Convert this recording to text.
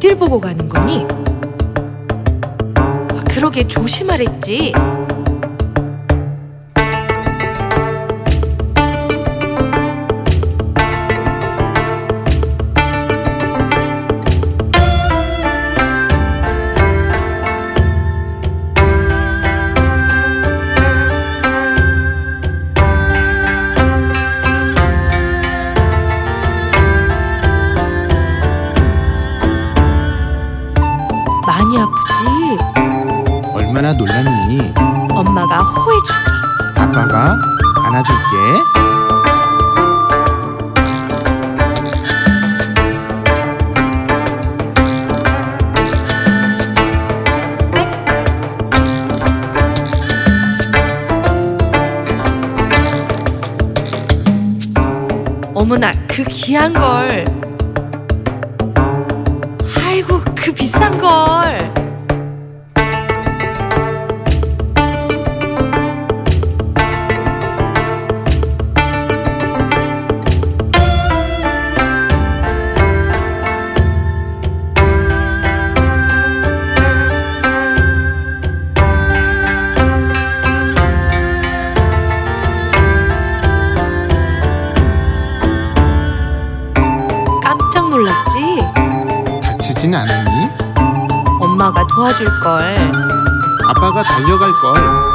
어딜 보고 가는 거니? 그러게 조심하랬지. 많이 아프지? 얼마나 놀랐니? 엄마가 호해줄게. 아빠가 안아줄게. 어머나, 그 귀한 걸. 아이고, 그 비싼 걸. 깜짝 놀랐지? 다치진 않았니? 엄마가 도와줄 걸. 아빠가 달려갈 걸.